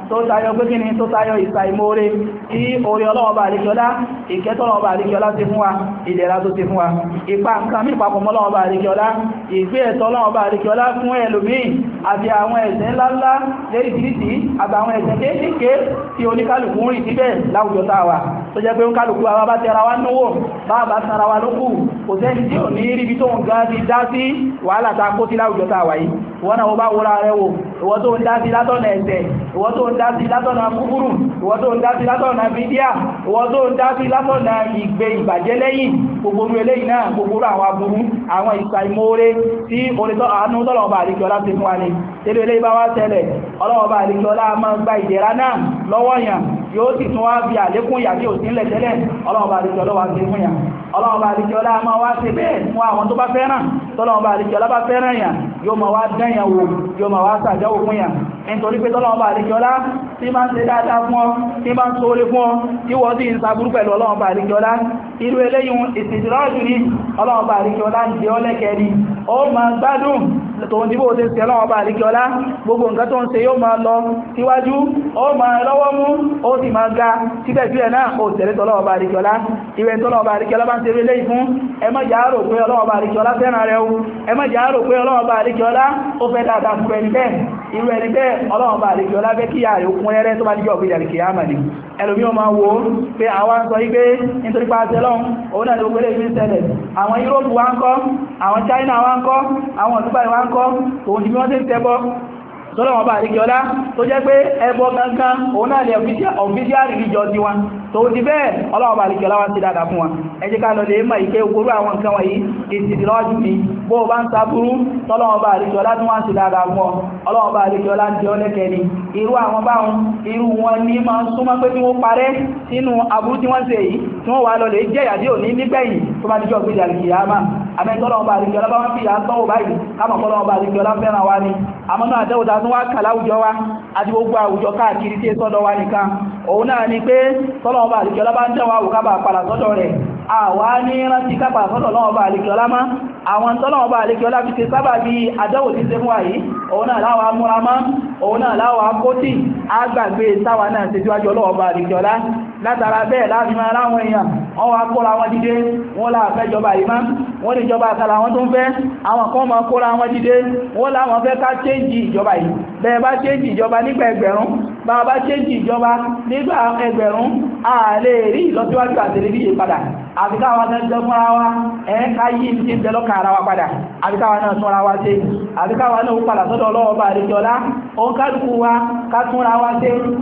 tó tayọ pé kíni tó tayọ ìsà ìmoore tí orí ọlọ́ọ̀bà àríkíọlá ìkẹ́tọ́lọ́ọ̀bà àríkíọlá ti fún wa ìdẹ̀ra tó ti fún wa ipa nǹkan mí papọ̀ mọ́ ọlọ́ọ̀bà àríkíọlá ìgbé ẹ̀tọ́ ọlọ́ọ̀bà àríkíọlá fún ẹlòmíì àti àwọn ẹ̀ṣẹ̀ ńláńlá lérí tìrìtì àtàwọn ẹ̀ṣẹ̀ kéékèèké tí oníkálùkù ń rìn síbẹ̀ láwùjọ táwà tó jẹ́ pé ń kálùkù àwọn bá tẹ́ra wá náwó bá sanra wa lókù kò sẹ́ni tí ò ní ríbi tó ń gan ti dá sí wàhálà ta kó sí láwùjọ táwà yìí wọ́n náà bá wúra rẹ̀ wò ìwọ tó ń dá sí látọ̀nà ẹ̀ṣẹ̀ ìwọ tó ń dá sí látọ̀nà kúkúrù ìwọ tó ń dá sí látọ̀nà bídíà ìwọ tó ń dá sí látọ̀nà ìgbé ìbàjẹ́ lẹ́yìn gbogbo eléyìí náà gbogbo àwọn aburú àwọn ìsà ìmoore tí orítọ́ àánú tọ́lọ̀ọba àríkíọlá ti fún wa ní tẹ́lẹ̀ eléyìí bá wá tẹ́lẹ̀ ọlọ́ọba àríkíọlá máa gba ìdẹ̀ra náà lọ́wọ́ yàn yóò sì tún wá bí àlékún ìyà tí ò sí ńlẹ̀ tẹ́lẹ̀ ọlọ́ọba àríkíọlá wá sí fún yàn ọlọ́ọba àríkíọlá máa wá sí bẹ́ẹ̀ fún àwọn tó bá fẹ́ràn tọ́lọ̀ọba àríkíọlá bá fẹ́ràn yàn yóò máa wá dẹ́yàn wò yóò máa wá sàjáwò fún yàn nítorí pé tọ́lọ̀ọba àríkíọlá tí máa ń ṣe dáadáa fún ọ tí máa ń ṣoore fún ọ tí wọ́n sì ń saburú pẹ̀lú ọlọ́ọba àríkíọlá irú eléyìn ìsìdìrọ́jù ní ọlọ́ọba àríkíọlá ń jẹ́ ọlẹ́kẹ́ ni ó máa gbádùn tòun tí bó ṣe ṣe ọlọ́ọba àríkíọlá gbogbo nǹkan tó ń ṣe yóò máa lọ síwájú ó máa lọ́wọ́ mú ó sì máa ga síbẹ̀síbẹ̀ náà ó tẹ̀lé tọ́lọ́ọba àríkíọlá ìwẹ̀ tọ́lọ́ọba àríkíọlá bá ń ṣe lé fún ẹ má jà rò pé ọlọ́ọba àríkíọlá fẹ́ràn rẹ̀ ẹ má jà rò pé ọlọ́ọba àríkíọlá ó fẹ́ dáadáa fún ẹni bẹ́ẹ̀ irú ẹni bẹ́ẹ̀ ọlọ́ọba àríkíọlá fẹ́ kí ààrẹ òkun rẹ̀ tó bá díjọ́ òfin ìdàrí kìyàmà ni ẹlòmí o máa wo pé àwọn sọ wípé nítorí pa àtẹ́lọ́un òun náà ló gbélé ìfẹ́ ṣẹlẹ̀ àwọn Europe wá ń kọ́ àwọn China wá ń kọ́ àwọn Dubai wá ń kọ́ òun ti bí wọ́n tẹ́ ń tẹ́bọ́ tọ́lọ́wọ́n bá àríkíọlá tó jẹ́ pé ẹbọ gangan òun náà lè official religion ti wọn tó ti bẹ́ẹ̀ ọlọ́wọ́n bá àríkíọlá wá sí dáadáa fún wọn ẹ jẹ́ ká lọ lè mọ̀ ìké ogoro àwọn nǹkan wọ̀nyí ìsìdìlọ́jù ni bó bá ń saburú tọ́lọ́wọ́n bá àríkíọlá tí wọ́n sí dáadáa fún ọ ọlọ́wọ́n bá àríkíọlá ń jẹ́ ọlẹ́kẹ́ ni irú àwọn báhùn irú wọn ní máa ń súnmọ́ pé tí wọ́n parẹ́ sínú aburú tí wọ́n ṣe yìí tí wọ́n wà lọ lè jẹ́ ìyàdí òní nígbẹ̀yìn tó bá díjọ́ gbé àríkíyàmá àmẹ́tọ́lọ́wọ́n bá àríkíọlá bá wọ́n fi ìyà tọ́wọ́ báyìí kámọ̀kọ́lọ́wọ́n bá àríkíọlá fẹ́ràn wá ní àmọ́nà àdẹ́wòta tún wá kà láwùjọ wa àti gbogbo àwùjọ káàkiri tí é sọ́dọ̀ wa nìkan òun náà ni pé tọ́lọ́wọ́n bá àríkíọlá bá ń tẹ́wọ́ àwùkábà padà sọ́dọ̀ rẹ̀ àwa ní rántí kápà sọ́dọ̀ lọ́wọ́ bá àríkíọlá má àwọn tọ́lọ́wọ́ bá àríkíọlá fi ṣe sábà bí àdẹ́wò tí ṣe fún àyí òun náà láwà múra mọ́ òun náà láwà kótì àgbàgbé sáwà náà ṣe síwájú ọlọ́wọ́ bá àríkíọlá látara bẹ́ẹ̀ láti máa ráwọn èèyàn wọ́n wá kóra wọn dìde wọ́n láàfẹ́ jọba ìmá wọ́n ní ìjọba àtàlà wọn tó ń fẹ́ àwọn kan máa kóra wọn dìde wọ́n láwọn fẹ́ ká chéńjì ìjọba yìí bẹ́ẹ̀ bá chéńjì ìjọba nígbà ẹgbẹ̀rún bá bá chéńjì ìjọba nígbà ẹgbẹ̀rún a lè rí ìlọsíwájú àtẹ̀lẹ́bíyè padà àbíkáwà náà jẹ́ fúnra wa ẹ̀ẹ́ká yìí tí ń tẹ́lọ́kà ara wa padà àbíkáwà náà túnra wa ṣe àbíkáwà náà ó padà sọ́dọ̀ ọlọ́wọ́ bá àríkíọlá òun kálùkù wa ká túnra wa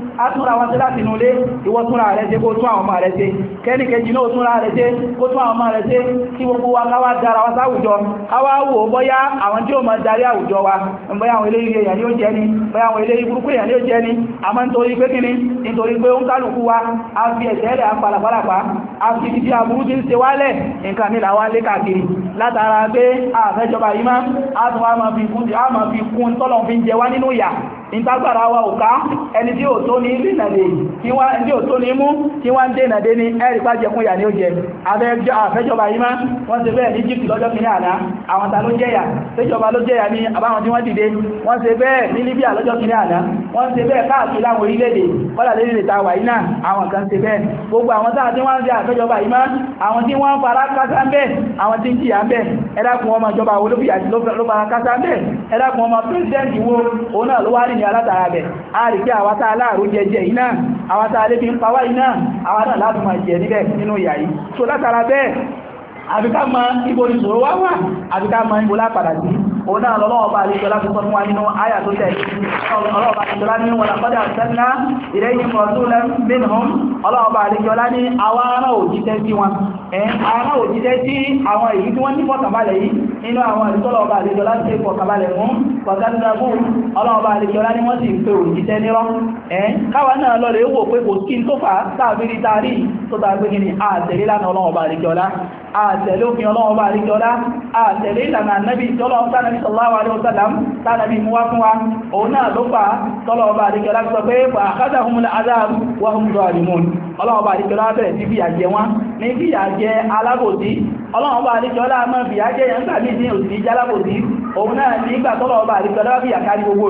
ṣe láti inú ilé ìwọ túnra rẹ̀ ṣe kó tún àwọn ọmọ rẹ̀ ṣe kẹ́nìkejì náà túnra rẹ̀ ṣe kó tún àwọn ọmọ rẹ̀ ṣe kí gbogbo wa káwà dára wa sáwùjọ káwà wò bóyá àwọn tí ó máa darí àwùjọ wa bóyá àwọn eléyìí èèyàn ni ó jẹ́ ni bóyá àwọn eléyìí burúkú èèyàn ni ó jẹ́ ni àmọ́ nítorí pé kíni nítorí pé ó ń kálùkù wa a fi ẹ̀ṣẹ̀ rẹ̀ apàlàpàlàpà a fi ibi aburú ti ń ṣe wálẹ̀ nǹkan nílà wá lé káàkiri látara pé àfẹ́jọba yìí máa a tún wá máa fi kún tọ́lọ̀ fi ń jẹ wá nínú ìyà ìtagbàra wa ò ká ẹni tí ó tó ní ìrìnàdé tí ó tó ní mú tí wọ́n ń dènàdé ní ẹ̀rì pàjẹkún ìyà ní ó jẹ àfẹ́jọba yìí máa wọ́n ṣe bẹ́ẹ̀ ní Egypt lọ́jọ́ kìíní àná àwọn ta ló jẹ́yà tẹ́jọba ló jẹ́yà ní àbáwọn tí wọ́n dìde wọ́n ṣe bẹ́ẹ̀ ní Libya lọ́jọ́ kìíní àná wọ́n ṣe bẹ́ẹ̀ káàkiri láwọn orílẹ̀-èdè kọ́lá lórílẹ̀ ta wà iná àwọn kan ṣe bẹ́ẹ̀ gbogbo àwọn táà tí wọ́n ń ṣe àfẹ́jọba yìí máa àwọn tí wọ́n fara kásá ń bẹ́ àwọn tí ń jìyà ń bẹ́ ẹ̀dàkùn ọmọ ìjọba wo ló fara kásá ń bẹ́ ẹ̀dàkùn ọmọ pírẹsidẹ́ntì wo òun náà ló wá ní alátara bẹ̀ a rí kí àwátá aláàrú jẹjẹ iná àwátá alé fi ń pàwá iná àwátá láti máa jẹ níbẹ̀ nínú ìyà yìí so látara bẹ́ẹ̀ àbíká ma ibo ìṣòro wá wà àbíká ma ibo lápadà sí òun náà lọ́wọ́ bá àríkẹ́ láti sọ fún wa nínú àyà tó tẹ̀ ọlọ́wọ́ bá àríkẹ́ lá ní wọ́n lápọ́dà sẹ́lá ìrẹ́yìn rọ̀súlẹ̀ mìíràn ọlọ́wọ́ bá àríkẹ́ lá ní àwọn ará òjíṣẹ́ sí wọn ará òjíṣẹ́ sí àwọn èyí tí wọ́n ní fọ́kànbalẹ̀ yìí nínú àwọn àríkọ́lọ́wọ́ bá àríkẹ́ lá ti fọ́kànbalẹ̀ fún pọ̀kánilẹ́bù ọlọ́wọ́ bá àríkẹ́ lá ní wọ́n sì ń pè òjíṣẹ́ nírọ́ káwa náà lọ rẹ̀ wò pé kò kí n tó fà tàbí tarí tó tàbí gini àtẹ̀lé lánàá ọlọ́wọ́ bá àríkẹ́ ọlá àtẹ̀lé òfin ọlọ́wọ́ bá àríkẹ́ ọlá àtẹ̀lé ìlànà ànábì tọ́lọ́wọ́ tánàbí sallallahu alaihi wasallam tánàbí mú wá fún wa òun náà ló fà tọ́lọ́wọ́ bá àríkẹ́ ọlá sọ pé fa akhadhahumul adhab wa hum zalimun ọlọ́wọ́ bá àríkẹ́ ọlá bẹ̀rẹ̀ sí fìyà jẹ wọn ní fìyà jẹ alábòsí ọlọ́wọ́ bá àríkẹ́ ọlá máa fìyà jẹ yẹn gbà ní òsì ní jálábòsí òun náà nígbà tọ́lọ́wọ́ bá àríkẹ́ ọlá fìyà kárí gbogbo ìlú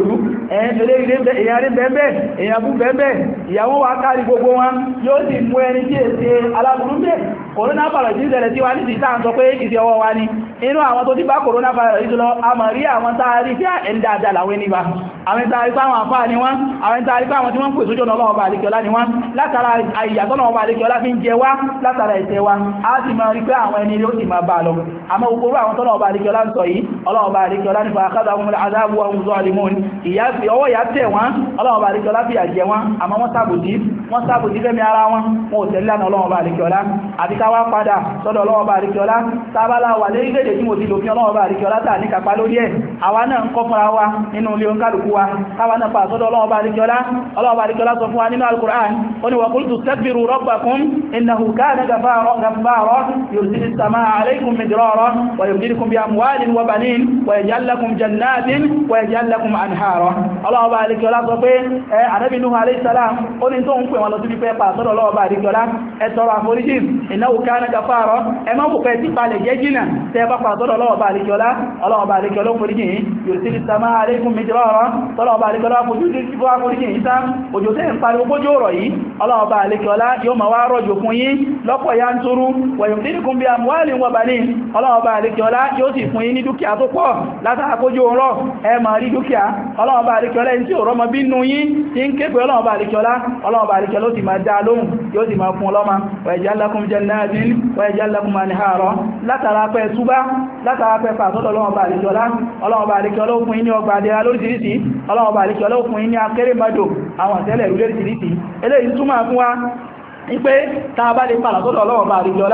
èèyàn rí bẹ́ẹ̀bẹ́ èèyàn bú bẹ́ẹ̀bẹ́ ìyàwó wa kárí gbogbo wọn yóò sì mú ẹni tí èsè aláburú bẹ́ẹ̀ coronavirus ti ṣẹlẹ̀ tí wá ní ìta ń sọ pé ìdí ọwọ́ wa ni inú àwọn tó ti bá coronavirus yìí lọ a mọ̀ rí àwọn táàrí tí ẹni dáadáa làwọn ẹni bá àwọn táàrí pé àwọn àfáà ni wọ́n àwọn táàrí pé àwọn tí wọ́n ń pè sójú ọ̀nà ọlọ́ọ̀bà àríkẹ́ọlá ni wọ́n látara àyàtọ́nà ọba àríkẹ́ọlá fi ń jẹ wá látara ẹ̀ṣẹ̀ wa a sì máa rí pé àwọn ẹni yóò sì máa bá lọ àmọ́ gbogbo àwọn tọ́nà ọba àríkẹ́ọlá ń sọ yìí ọlọ́ọ̀bà àríkẹ́ọlá nípa akhadhahum al-'adhabu wa hum zalimun ọwọ́ ìyà tẹ̀ wọ́n ọlọ́ọ̀bà àríkẹ́ọlá fi àjẹ wọn àmọ́ wọ́n sábòdí fẹ́mi ara wọn wọn ò tẹ̀lé àná ọlọ́ọ̀bà àríkẹ́ọlá àti ká wá padà sọ́dọ̀ ọlọ́ọ̀bà àríkẹ́ọlá sábàlá wà lérílẹ̀-èdè tí mo ti lò fi ọlọ́ọ̀bà àríkẹ́ọlá tà ní kàpá lórí ẹ̀ àwa náà ń kọ́ fúnra wa nínú ilé oníkàlùkù wa káwa náà pa sọ́dọ̀ ọlọ́ọ̀bà àríkẹ́ọlá sọ fún wa nínú al-Qur'an ó ní wa qultu istaghfiru rabbakum innahu kana ghaffara yursilis samaa alaykum midrara wa yumdidukum bi amwalin wa banin wa yaj'al lakum jannatin wa yaj'al lakum anhara ọlọ́ọ̀bà àríkẹ́ọlá sọ pé Ànábì Nuhu alayhi salam ó ní tó ń pè wọn lọ sí pípẹ́ pa sọ́dọ̀ ọlọ́ọ̀bà àríkẹ́ọlá ẹ tọrọ àforíjì innahu kana ghaffara ẹ má bùkẹ́ tí palẹ̀ jẹ́ jìnà tẹ́ bá pa sọ́dọ̀ ọlọ́ọ̀bà àríkẹ́ọlá ó foríjì yursilis samaa alaykum midrara tọ́lọ̀ọ̀bà àríkẹ́ọlá foríjì ìta òjò tẹ́ ń pariwo bójó rọ̀ yìí ọlọ́ọ̀bà àríkẹ́ọlá yóò máa wá rọ̀jò fún yín lọ́pọ̀ yanturu wa yumdidukum bi amwalin wa banin ọlọ́ọ̀bà àríkẹ́ọlá yóò sì fún yín ní dúkìá tó pọ̀ látàkójú rọ̀ ẹ máa rí dúkìá ọlọ́ọ̀bà àríkẹ́ọlá ẹni tí ò rọ́mọ bínú yín tí ń képe ọlọ́ọ̀bà àríkẹ́ọlá ó sì máa dá lóhùn yóò sì máa fún ọlọ́mà wa yaj'al lakum jannatin wa yaj'al lakum anhara látara pẹ́ túbá látara pẹ́ pàtọ́dọ̀ ọlọ́ọ̀bà àríkẹ́ọlá ó fún yín ní ọgbà àdẹ́ra lóríṣiríṣi ọlọ́ọ̀bà àríkẹ́ọlá ó fún yín ní akérèmọdò àwọn tẹ́lẹ̀ lóríṣiríṣi eléyìí túmọ̀ fún wa ipé tàbá lè padà sọ́dọ̀ ọlọ́ọ̀bà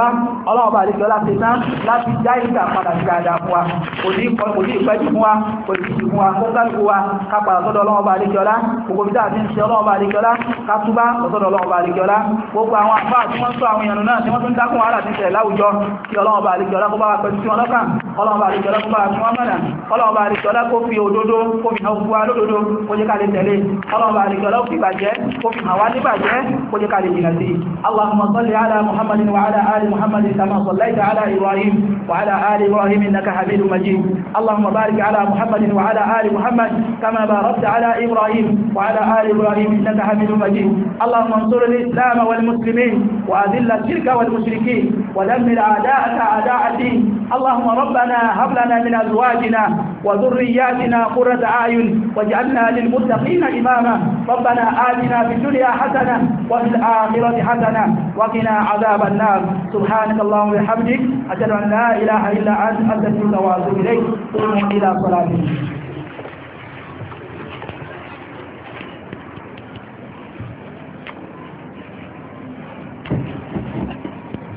àríjọlá ti tán láti já ìgbà padà sí dáadáa fún wa kò ní ìpẹ́jù fún wa kò ní ìpẹ́jù fún wa kó kálùkù wa ká padà sọ́dọ̀ ọlọ́ọ̀bà àríjọlá gbogbo bídá àti ń ṣe ọlọ́ọ̀bà àríjọlá ká túbá sọ́dọ̀ ọlọ́ọ̀bà àríjọlá gbogbo àwọn àfáà tí wọ́n sọ àwọn èèyàn náà tí wọ́n tún dákùn wàhálà tí ń ṣẹlẹ̀ láwùjọ kí ọlọ́ọ̀bà àríjọlá kó bá wa pẹ̀lú sí wọn lọ́kàn ọlọ́ọ̀bà àríjọlá kó bá wa fún wọn mọ̀nà ọlọ́ọ̀bà àríjọlá kó fi òdodo kó fi hàn fún wa lódodo kó jẹ́ ká lè tẹ̀lé ọlọ́ọ̀bà àríjọlá kó fi bàjẹ́ kó fi hàn wá ní bàjẹ́ kó jẹ́ ká lè jìnà sí Allahumma صل على محمد وعلى آل محمد كما صليت على إبراهيم وعلى آل إبراهيم إنك حميد مجيد اللهم بارك على محمد وعلى آل محمد كما باركت على إبراهيم وعلى آل إبراهيم إنك حميد مجيد اللهم انصر الإسلام والمسلمين وأذل الشرك والمشركين ودمر أعداءك أعداء الدين اللهم ربنا هب لنا من أزواجنا وذرياتنا قرة أعين واجعلنا للمتقين إماما ربنا آتنا في الدنيا حسنة وفي الآخرة حسنة وقنا عذاب النار سبحانك اللهم وبحمدك أشهد أن لا إله إلا أنت أستغفرك وأتوب إليك قوموا إلى صلاتكم